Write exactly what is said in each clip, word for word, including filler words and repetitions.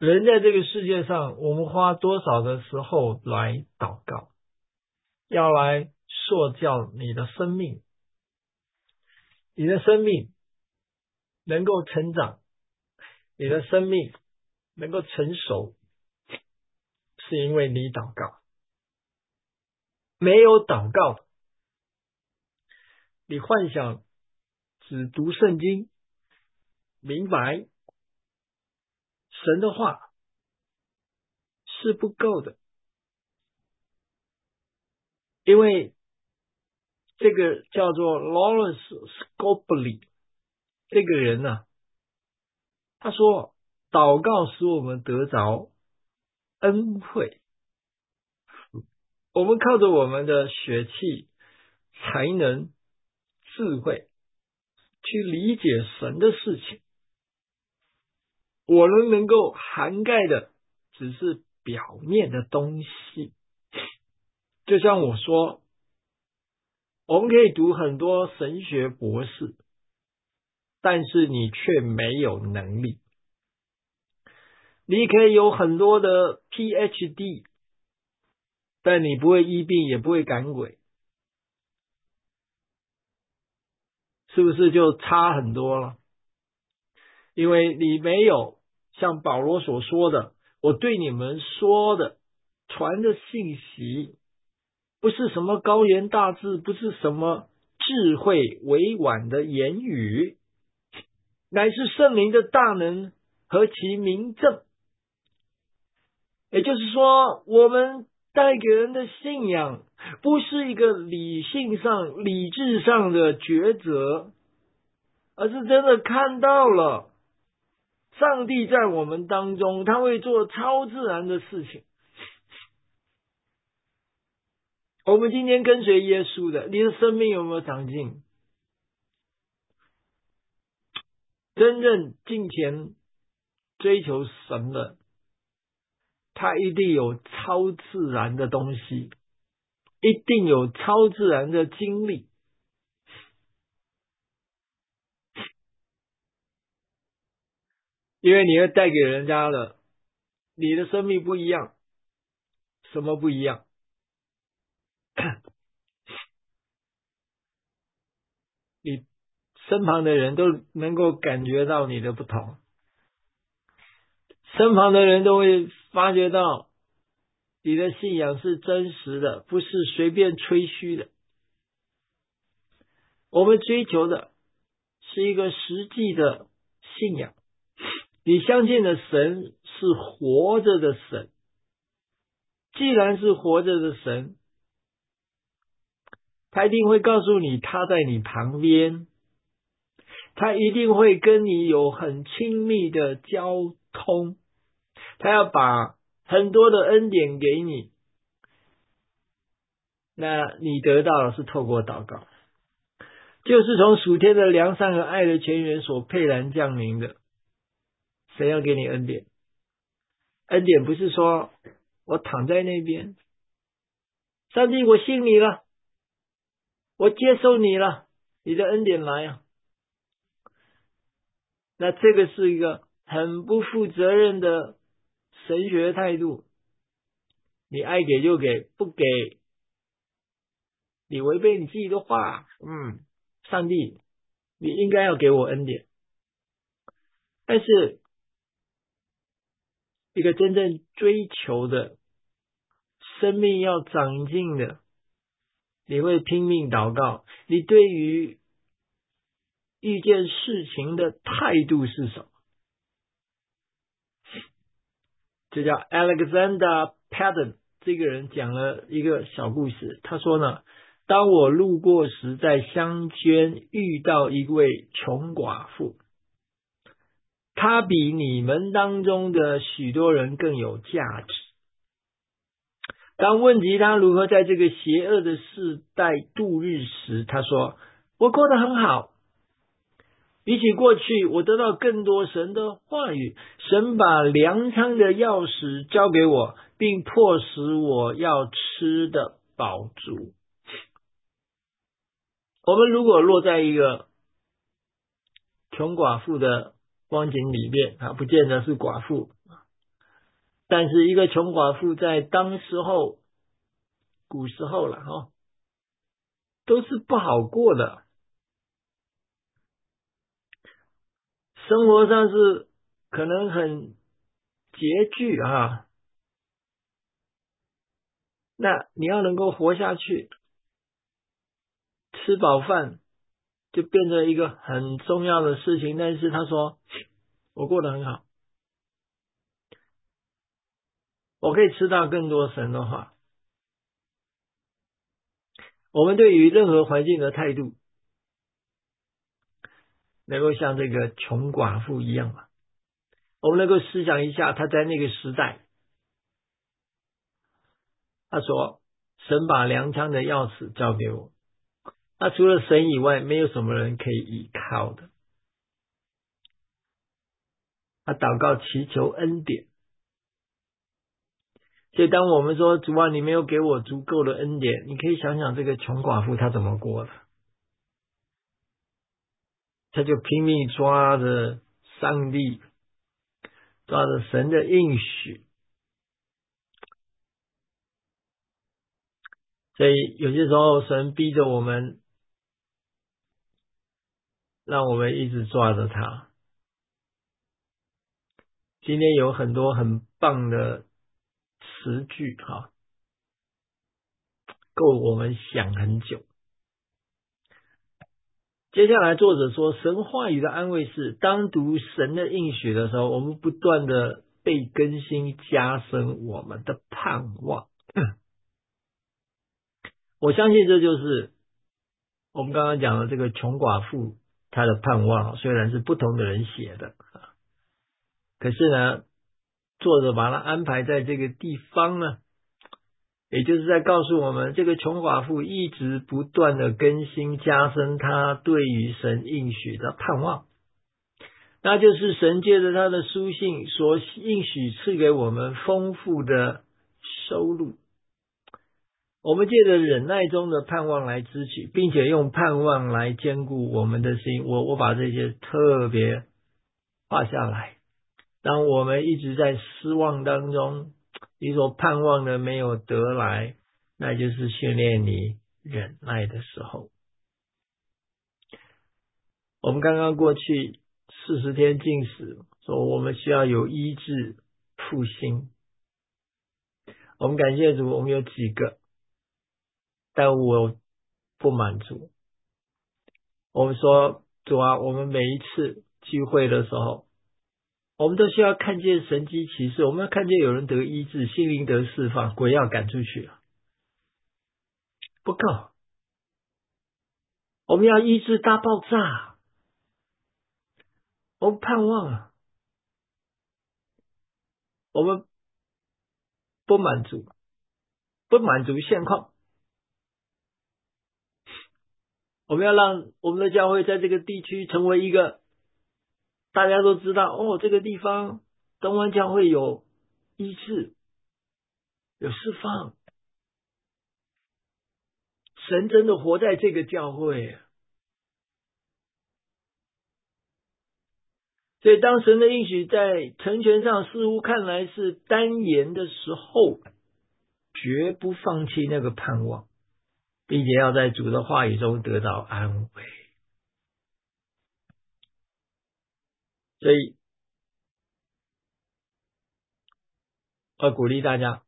人在这个世界上，我们花多少的时候来祷告，要来塑造你的生命，你的生命能够成长，你的生命能够成熟，是因为你祷告。没有祷告，你幻想只读圣经，明白神的话是不够的。因为这个叫做 Lawrence Scopely 这个人呢、啊，他说祷告使我们得着恩惠，我们靠着我们的血气、才能、智慧去理解神的事情，我们能够涵盖的只是表面的东西。就像我说，我们可以读很多神学博士，但是你却没有能力。你可以有很多的 P H D， 但你不会医病，也不会赶鬼，是不是就差很多了？因为你没有像保罗所说的，我对你们说的传的信息，不是什么高言大志，不是什么智慧委婉的言语，乃是圣灵的大能和其明证。也就是说，我们带给人的信仰不是一个理性上、理智上的抉择，而是真的看到了上帝在我们当中，他会做超自然的事情。我们今天跟随耶稣的，你的生命有没有长进？真正敬虔追求神的，他一定有超自然的东西，一定有超自然的经历。因为你会带给人家的，你的生命不一样。什么不一样？你身旁的人都能够感觉到你的不同，身旁的人都会发觉到你的信仰是真实的，不是随便吹嘘的。我们追求的是一个实际的信仰，你相信的神是活着的神。既然是活着的神，他一定会告诉你他在你旁边，他一定会跟你有很亲密的交通，他要把很多的恩典给你，那你得到的是透过祷告，就是从属天的良善和爱的泉源所沛然降临的。神要给你恩典，恩典不是说我躺在那边，上帝我信你了，我接受你了，你的恩典来啊。那这个是一个很不负责任的神学态度，你爱给就给，不给你违背你自己的话，嗯，上帝你应该要给我恩典。但是一个真正追求的生命要长进的，你会拼命祷告，你对于遇见事情的态度是什么？这叫 Alexander Patton 这个人讲了一个小故事，他说呢，当我路过时，在乡间遇到一位穷寡妇，她比你们当中的许多人更有价值。当问及他如何在这个邪恶的世代度日时，他说，我过得很好，比起过去，我得到更多神的话语，神把粮仓的钥匙交给我，并迫使我要吃的饱足。我们如果落在一个穷寡妇的光景里面，啊，不见得是寡妇， 但是一个穷寡妇在当时候古时候了哈、哦，都是不好过的，生活上是可能很拮据啊。那你要能够活下去，吃饱饭就变成一个很重要的事情。但是他说我过得很好，我可以吃到更多神的话。我们对于任何环境的态度能够像这个穷寡妇一样吗？我们能够思想一下，他在那个时代，他说神把粮仓的钥匙交给我，那除了神以外没有什么人可以依靠的。他祷告祈求恩典，所以当我们说主啊你没有给我足够的恩典，你可以想想这个穷寡妇她怎么过的，她就拼命抓着上帝，抓着神的应许。所以有些时候神逼着我们，让我们一直抓着他。今天有很多很棒的词句哈，够我们想很久。接下来作者说，神话语的安慰是，当读神的应许的时候，我们不断的被更新，加深我们的盼望。我相信这就是我们刚刚讲的这个穷寡妇她的盼望，虽然是不同的人写的，可是呢，作者把它安排在这个地方呢，也就是在告诉我们，这个穷寡妇一直不断的更新加深她对于神应许的盼望，那就是神借着他的书信所应许赐给我们丰富的收入。我们借着忍耐中的盼望来支取，并且用盼望来坚固我们的心。我我把这些特别画下来。当我们一直在失望当中，你所盼望的没有得来，那就是训练你忍耐的时候。我们刚刚过去四十天禁食，说我们需要有医治复兴。我们感谢主，我们有几个，但我不满足。我们说主啊，我们每一次聚会的时候，我们都需要看见神迹奇事，我们要看见有人得医治，心灵得释放，鬼要赶出去了，不够。我们要医治大爆炸，我们盼望啊，我们不满足，不满足现况。我们要让我们的教会在这个地区成为一个大家都知道，哦，这个地方东湾教会有医治，有释放，神真的活在这个教会。所以当神的应许在成全上似乎看来是单言的时候，绝不放弃那个盼望，并且要在主的话语中得到安慰。所以我鼓励大家，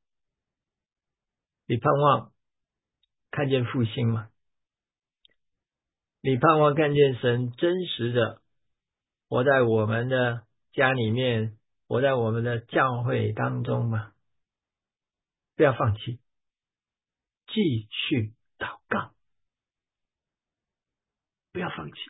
你盼望看见复兴吗？你盼望看见神真实的活在我们的家里面，活在我们的教会当中吗？不要放弃，继续祷告，不要放弃。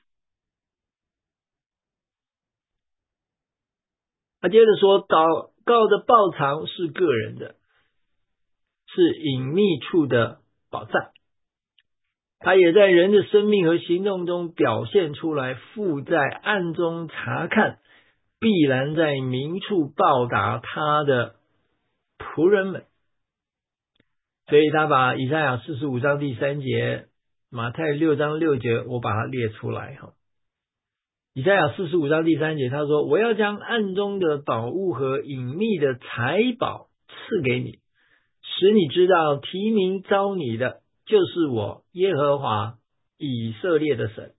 他接着说，祷告的报偿是个人的，是隐秘处的宝藏，他也在人的生命和行动中表现出来，父在暗中查看，必然在明处报答他的仆人们。所以他把以赛亚四十五章第三节，马太六章六节，我把它列出来哈。 以赛亚四十五章第三节，他说：我要将暗中的宝物和隐秘的财宝赐给你，使你知道提名召你的就是我耶和华以色列的神。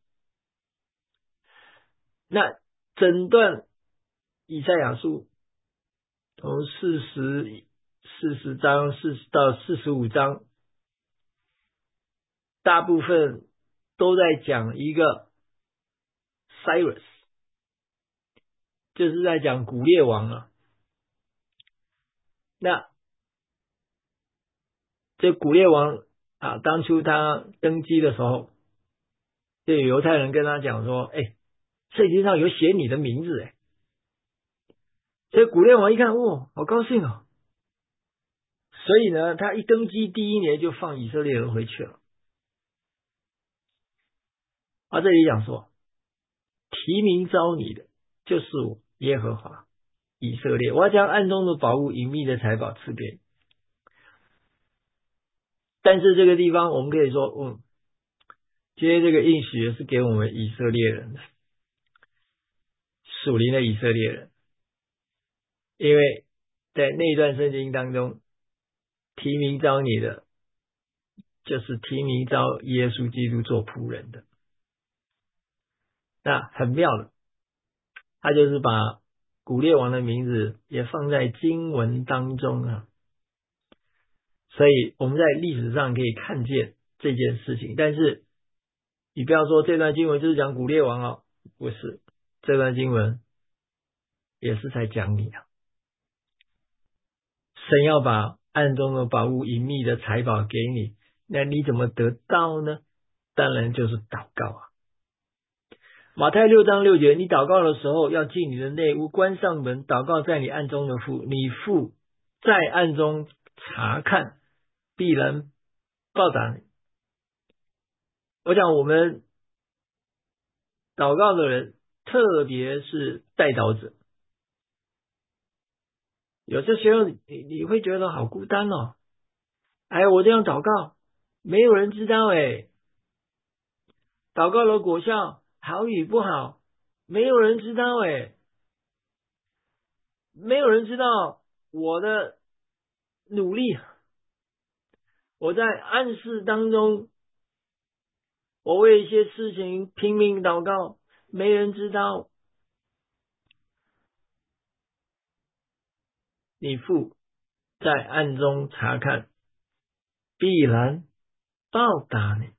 那整段以赛亚书从四十四十章四十到四十五章，大部分都在讲一个 Cyrus， 就是在讲古列王啊。那这古列王啊，当初他登基的时候，这犹太人跟他讲说：哎，圣经上有写你的名字哎。所以古列王一看，哇，好高兴哦。所以呢，他一登基第一年就放以色列人回去了。啊，这里讲说，提名召你的就是我耶和华以色列，我要将暗中的宝物、隐秘的财宝赐给你。但是这个地方我们可以说，嗯，今天这个应许是给我们以色列人的，属灵的以色列人，因为在那一段圣经当中，提名召你的就是提名召耶稣基督做仆人的。那很妙的，他就是把古列王的名字也放在经文当中啊，所以我们在历史上可以看见这件事情。但是你不要说这段经文就是讲古列王哦，不是，这段经文也是在讲你啊。神要把暗中的宝物、隐秘的财宝给你，那你怎么得到呢？当然就是祷告啊。马太六章六节，你祷告的时候要进你的内屋，关上门，祷告在你暗中的父，你父在暗中查看，必然报答你。我想我们祷告的人，特别是代祷者，有些时候你你会觉得好孤单哦。哎，我这样祷告，没有人知道哎。祷告的果效好与不好，没有人知道哎。没有人知道我的努力，我在暗示当中，我为一些事情拼命祷告，没人知道。你父在暗中查看，必然报答你。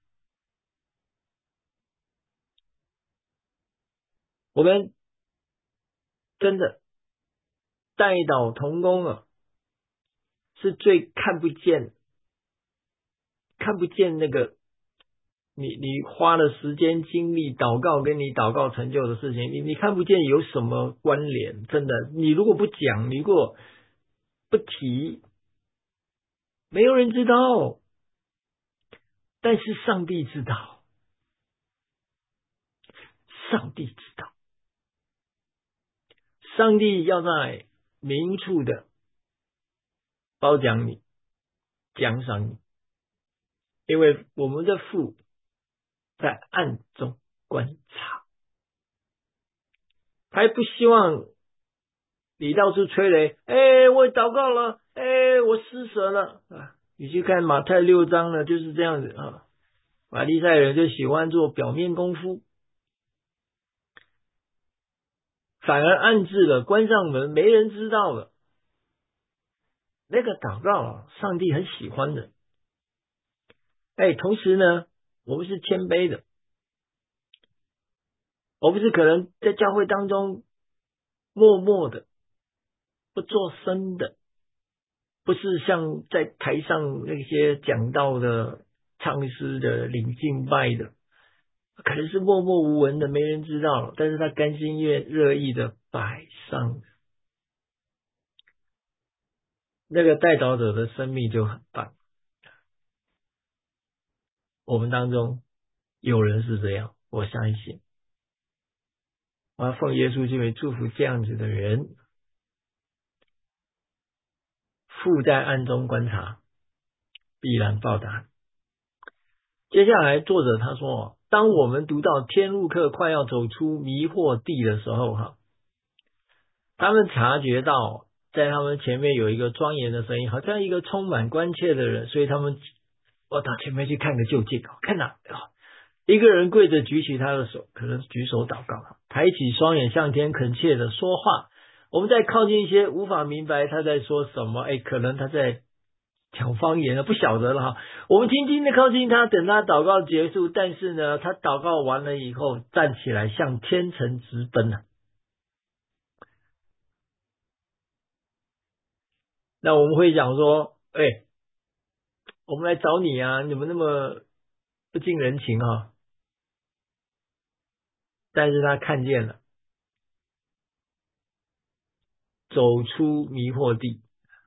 我们真的代祷同工啊，是最看不见、看不见那个你你花了时间精力祷告跟你祷告成就的事情，你你看不见有什么关联。真的，你如果不讲，你如果不提，没有人知道。但是上帝知道，上帝知道，上帝要在明处的褒奖你，奖赏你，因为我们的父在暗中观察，他不希望你到处吹雷。哎，我祷告了，哎，我施舍了啊！你去看马太六章呢，就是这样子啊。法利赛人就喜欢做表面功夫，反而暗置了，关上门，没人知道了。那个祷告啊，上帝很喜欢的。哎，同时呢，我们是谦卑的，我们是可能在教会当中默默的，不做声的，不是像在台上那些讲道的、唱诗的、领敬拜的，可能是默默无闻的，没人知道，但是他甘心乐乐意的摆上，那个代祷者的生命就很棒。我们当中有人是这样，我相信，我要奉耶稣基督祝福这样子的人。父在暗中观察，必然报答。接下来作者他说， 当我们读到天路客快要走出迷惑地的时候哈，他们察觉到在他们前面有一个庄严的声音，好像一个充满关切的人，所以他们我到前面去看个究竟，看哪、哦、一个人跪着举起他的手，可能举手祷告，抬起双眼向天恳切的说话。我们再靠近一些，无法明白他在说什么，哎，可能他在讲方言了，不晓得了哈。我们轻轻的靠近他，等他祷告结束，但是呢，他祷告完了以后，站起来向天城直奔了。那我们会讲说，哎，我们来找你啊，你怎么那么不近人情啊？但是他看见了，走出迷惑地，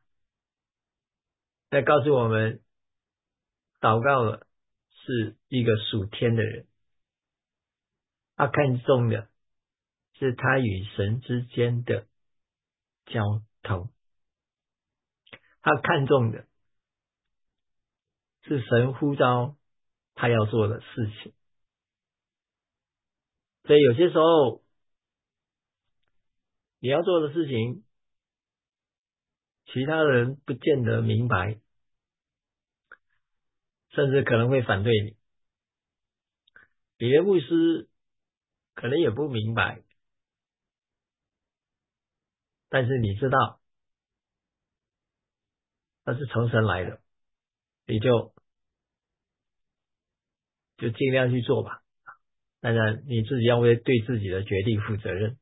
再告诉我们，祷告了是一个属天的人，他看重的是他与神之间的交通，他看重的是神呼召他要做的事情。所以有些时候你要做的事情，其他人不见得明白，甚至可能会反对你。你的牧师可能也不明白，但是你知道他是从神来的，你就就尽量去做吧。当然你自己要为对自己的决定负责任。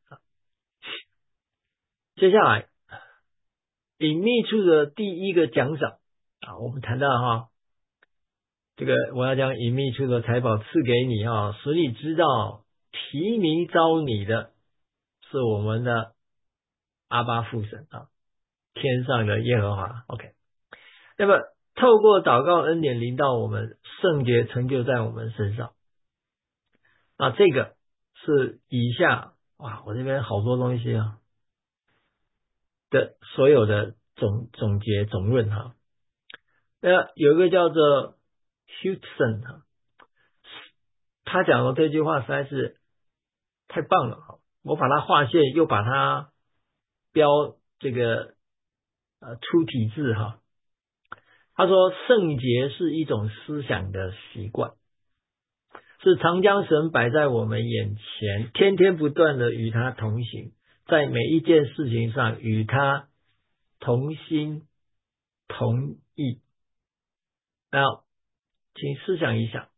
接下来隐秘处的第一个奖赏啊，我们谈到哈，这个我要将隐秘处的财宝赐给你啊，使你知道提名招你的是我们的阿爸父神啊，天上的耶和华。 OK， 那么透过祷告恩典临到我们，圣洁成就在我们身上啊，这个是以下哇，我这边好多东西啊的所有的总总结总论哈。那有一个叫做 Hudson 哈，他讲的这句话实在是太棒了哈，我把它划线又把它标这个呃粗体字哈。他说圣洁是一种思想的习惯，是常将神摆在我们眼前，天天不断的与他同行，在每一件事情上与他同心同意。那请思想一下，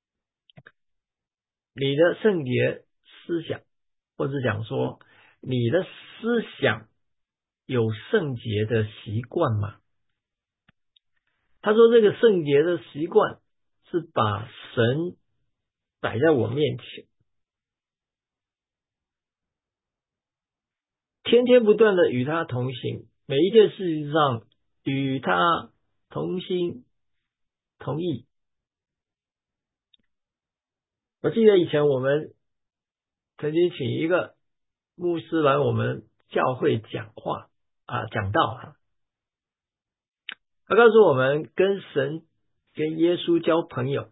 你的圣洁思想，或者讲说你的思想有圣洁的习惯吗？他说这个圣洁的习惯是把神摆在我面前，天天不断的与他同行，每一件事情上与他同心同意。我记得以前我们曾经请一个牧师来我们教会讲话啊，讲道啊，他告诉我们跟神跟耶稣交朋友，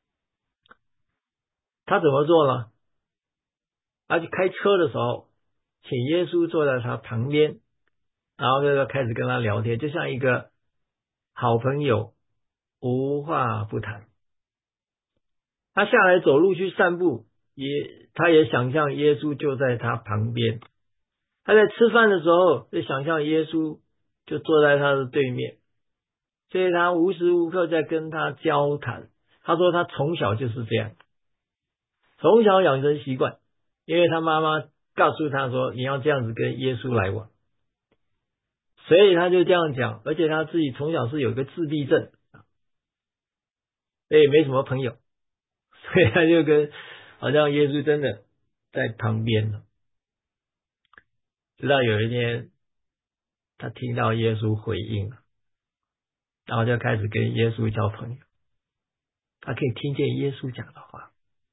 他怎么做呢？他去开车的时候，请耶稣坐在他旁边，然后就开始跟他聊天，就像一个好朋友，无话不谈。他下来走路去散步，也他也想象耶稣就在他旁边。他在吃饭的时候，就想象耶稣就坐在他的对面，所以他无时无刻在跟他交谈。他说他从小就是这样，从小养成习惯，因为他妈妈告诉他说你要这样子跟耶稣来往，所以他就这样讲。而且他自己从小是有一个自闭症，所以没什么朋友，所以他就跟好像耶稣真的在旁边了。直到有一天他听到耶稣回应了，然后就开始跟耶稣交朋友，他可以听见耶稣讲的话。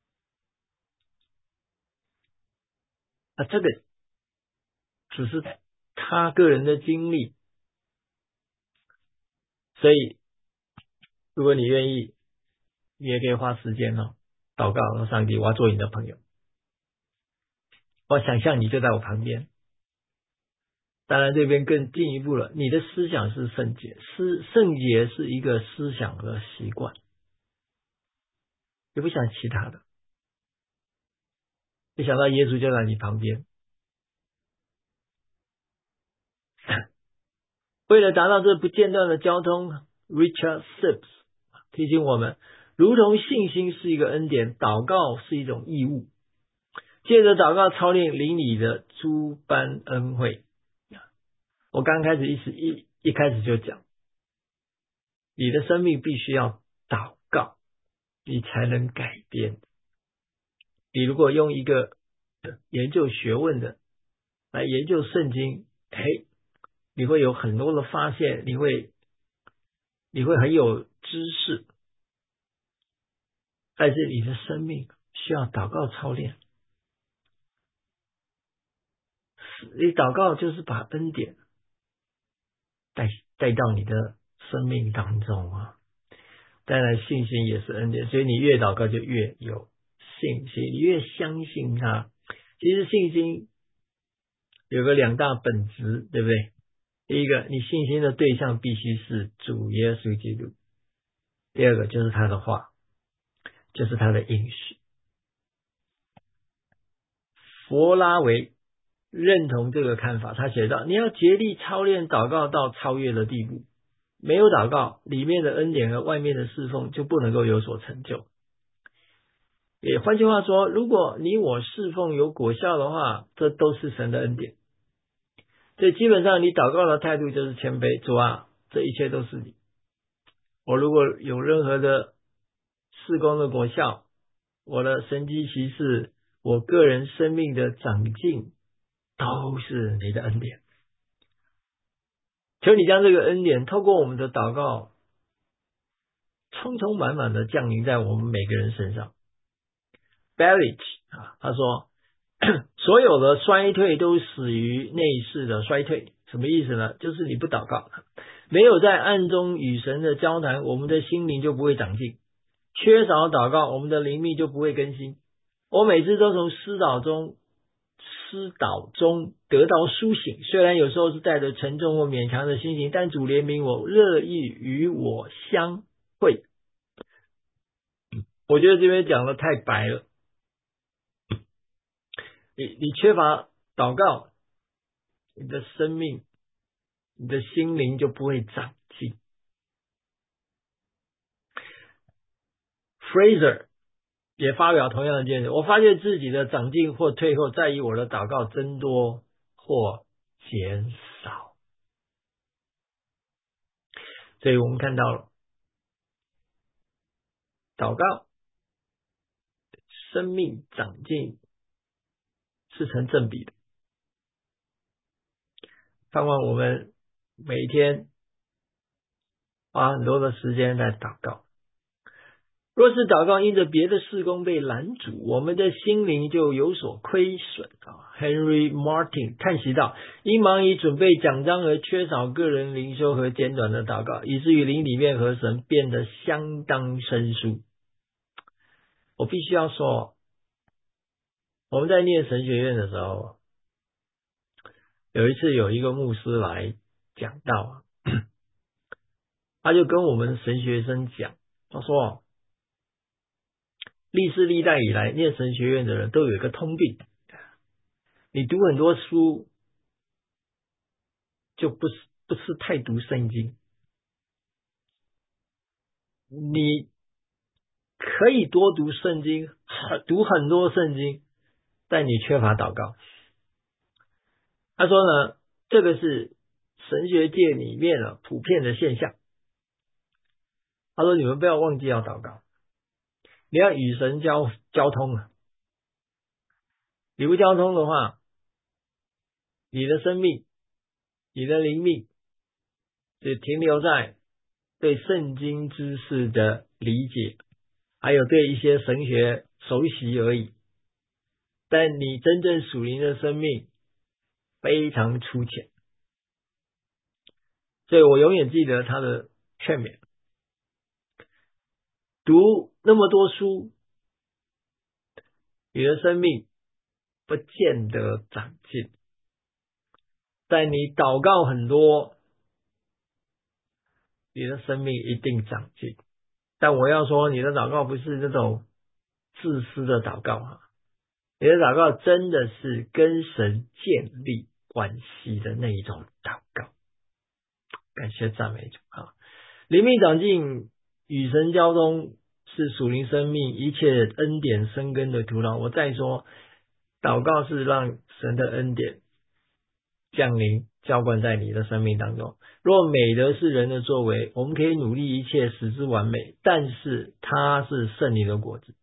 那这个只是他个人的经历，所以如果你愿意，你也可以花时间哦， 祷告说上帝，我要做你的朋友，我想象你就在我旁边。当然这边更进一步了，你的思想是圣洁，思圣洁是一个思想的习惯，你不想其他的，你想到耶稣就在你旁边。为了达到这不间断的交通 Richard Sibbes 提醒我们，如同信心是一个恩典，祷告是一种义务，借着祷告操练灵里的诸般恩惠。我刚开始一时一一开始就讲，你的生命必须要祷告，你才能改变。你如果用一个研究学问的来研究圣经，嘿，你会有很多的发现，你会你会很有知识，但是你的生命需要祷告操练。你祷告就是把恩典带带到你的生命当中啊。当然信心也是恩典，所以你越祷告就越有信心，你越相信他。其实信心有个两大本质，对不对？第一个，你信心的对象必须是主耶稣基督；第二个就是他的话，就是他的应许。佛拉维认同这个看法，他写道：你要竭力操练祷告到超越的地步，没有祷告，里面的恩典和外面的侍奉就不能够有所成就。也换句话说，如果你我侍奉有果效的话，这都是神的恩典。所以基本上你祷告的态度就是谦卑，主啊，这一切都是你。我如果有任何的事工的果效，我的神迹奇事，我个人生命的长进，都是你的恩典。求你将这个恩典透过我们的祷告，充充满满的降临在我们每个人身上。Bellich 啊，他说所有的衰退都始于内室的衰退。什么意思呢？就是你不祷告，没有在暗中与神的交谈，我们的心灵就不会长进。缺少祷告，我们的灵命就不会更新。我每次都从思祷中思祷中得到苏醒，虽然有时候是带着沉重或勉强的心情，但主怜悯我，乐意与我相会。我觉得这边讲的太白了。你你缺乏祷告，你的生命你的心灵就不会长进。Fraser 也发表同样的见解，我发现自己的长进或退后在于我的祷告增多或减少。所以我们看到了祷告生命长进是成正比的。盼望我们每天花很多的时间来祷告。若是祷告因着别的事工被拦阻，我们的心灵就有所亏损。Henry Martin 叹息道，因忙于准备讲章而缺少个人灵修和简短的祷告，以至于灵里面和神变得相当生疏。我必须要说，我们在念神学院的时候，有一次有一个牧师来讲道，他就跟我们神学生讲，他说历世历代以来念神学院的人都有一个通病，你读很多书就不是不是太读圣经，你可以多读圣经，读很多圣经，但你缺乏祷告。他说呢，这个是神学界里面的普遍的现象。他说你们不要忘记要祷告，你要与神交交通啊！你不交通的话，你的生命、你的灵命只停留在对圣经知识的理解，还有对一些神学熟悉而已。但你真正属灵的生命非常粗浅。所以我永远记得他的劝勉，读那么多书， 你的生命不见得长进。但你祷告很多，你的生命一定长进。但我要说，你的祷告不是那种自私的祷告啊，你的祷告真的是跟神建立关系的那一种祷告。感谢赞美主啊！灵命长进，与神交通是属灵生命一切恩典生根的土壤。我再说，祷告是让神的恩典降临浇灌在你的生命当中。若美德是人的作为，我们可以努力一切使之完美，但是它是圣灵的果子。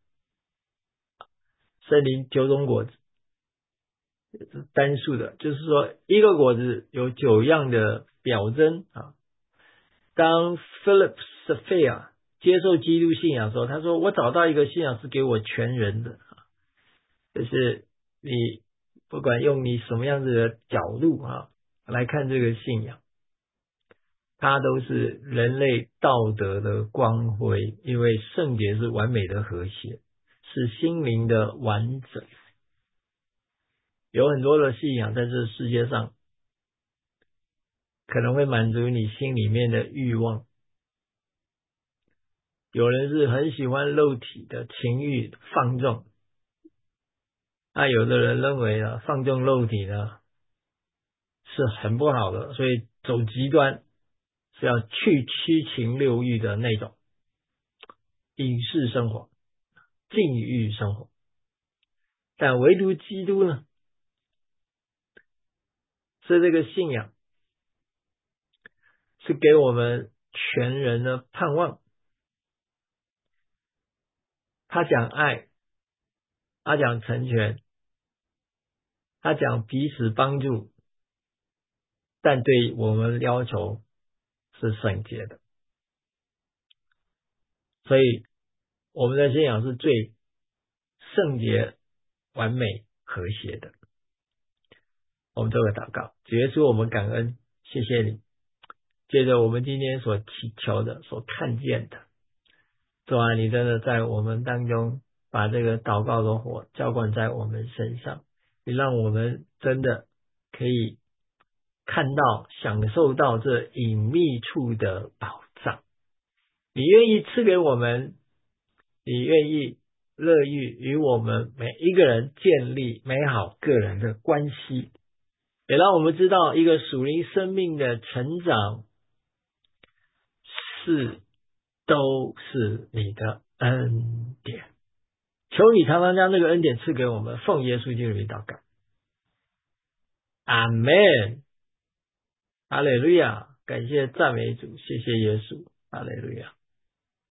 圣灵九种果子，单数的，就是说一个果子有九样的表征啊。当 Philip Sophia 接受基督信仰的时候，他说我找到一个信仰是给我全人的，就是你不管用你什么样子的角度啊来看这个信仰，它都是人类道德的光辉，因为圣洁是完美的和谐，是心灵的完整。有很多的信仰在这世界上可能会满足你心里面的欲望，有人是很喜欢肉体的情欲放纵，那有的人认为呢，放纵肉体呢是很不好的，所以走极端是要去七情六欲的那种饮食生活、禁欲生活。但唯独基督呢，是这个信仰是给我们全人的盼望。他讲爱，他讲成全，他讲彼此帮助，但对我们要求是圣洁的。所以我们的信仰是最圣洁、完美、和谐的。我们做个祷告，主耶稣，我们感恩，谢谢你。借着我们今天所祈求的、所看见的，主啊，你真的在我们当中把这个祷告的火浇灌在我们身上，你让我们真的可以看到、享受到这隐秘处的宝藏。你愿意赐给我们，你愿意乐意与我们每一个人建立美好个人的关系，也让我们知道一个属灵生命的成长是都是你的恩典。求你常常将这个恩典赐给我们，奉耶稣基督的名祷告，阿们。哈利路亚，感谢赞美主，谢谢耶稣，哈利路亚。